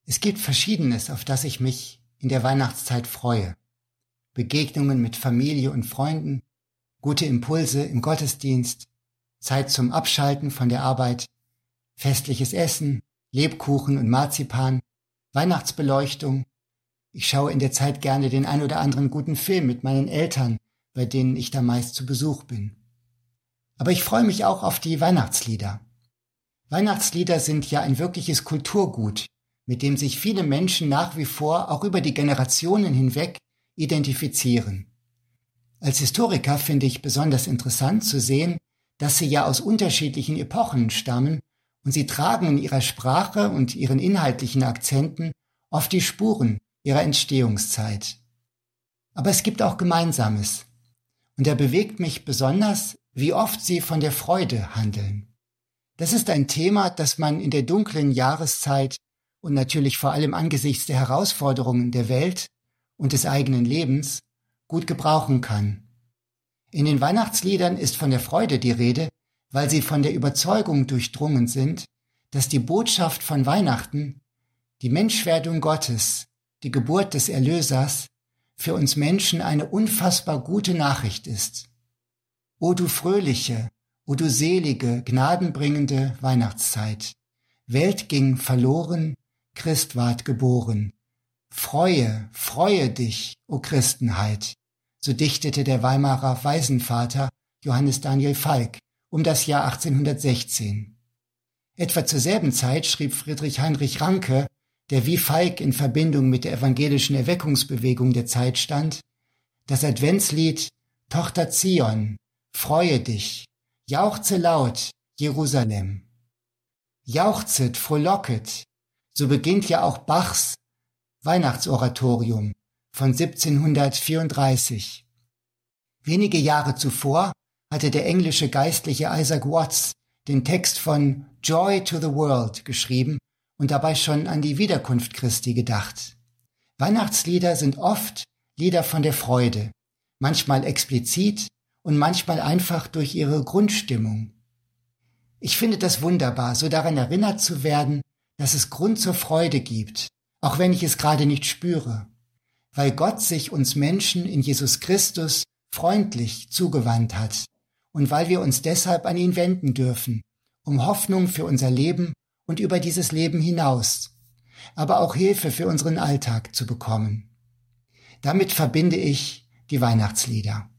Es gibt Verschiedenes, auf das ich mich in der Weihnachtszeit freue. Begegnungen mit Familie und Freunden, gute Impulse im Gottesdienst, Zeit zum Abschalten von der Arbeit, festliches Essen, Lebkuchen und Marzipan, Weihnachtsbeleuchtung. Ich schaue in der Zeit gerne den ein oder anderen guten Film mit meinen Eltern, bei denen ich da meist zu Besuch bin. Aber ich freue mich auch auf die Weihnachtslieder. Weihnachtslieder sind ja ein wirkliches Kulturgut, mit dem sich viele Menschen nach wie vor auch über die Generationen hinweg identifizieren. Als Historiker finde ich besonders interessant zu sehen, dass sie ja aus unterschiedlichen Epochen stammen und sie tragen in ihrer Sprache und ihren inhaltlichen Akzenten oft die Spuren ihrer Entstehungszeit. Aber es gibt auch Gemeinsames. Und da bewegt mich besonders, wie oft sie von der Freude handeln. Das ist ein Thema, das man in der dunklen Jahreszeit und natürlich vor allem angesichts der Herausforderungen der Welt und des eigenen Lebens gut gebrauchen kann. In den Weihnachtsliedern ist von der Freude die Rede, weil sie von der Überzeugung durchdrungen sind, dass die Botschaft von Weihnachten, die Menschwerdung Gottes, die Geburt des Erlösers, für uns Menschen eine unfassbar gute Nachricht ist. O du fröhliche, o du selige, gnadenbringende Weihnachtszeit. Welt ging verloren, Christ ward geboren. Freue, freue dich, o Christenheit. So dichtete der Weimarer Waisenvater Johannes Daniel Falk um das Jahr 1816. Etwa zur selben Zeit schrieb Friedrich Heinrich Ranke, der wie Falk in Verbindung mit der evangelischen Erweckungsbewegung der Zeit stand, das Adventslied Tochter Zion, freue dich, jauchze laut, Jerusalem. Jauchzet, frohlocket, so beginnt ja auch Bachs Weihnachtsoratorium von 1734. Wenige Jahre zuvor hatte der englische Geistliche Isaac Watts den Text von Joy to the World geschrieben und dabei schon an die Wiederkunft Christi gedacht. Weihnachtslieder sind oft Lieder von der Freude, manchmal explizit und manchmal einfach durch ihre Grundstimmung. Ich finde das wunderbar, so daran erinnert zu werden, dass es Grund zur Freude gibt, auch wenn ich es gerade nicht spüre, weil Gott sich uns Menschen in Jesus Christus freundlich zugewandt hat und weil wir uns deshalb an ihn wenden dürfen, um Hoffnung für unser Leben und über dieses Leben hinaus, aber auch Hilfe für unseren Alltag zu bekommen. Damit verbinde ich die Weihnachtslieder.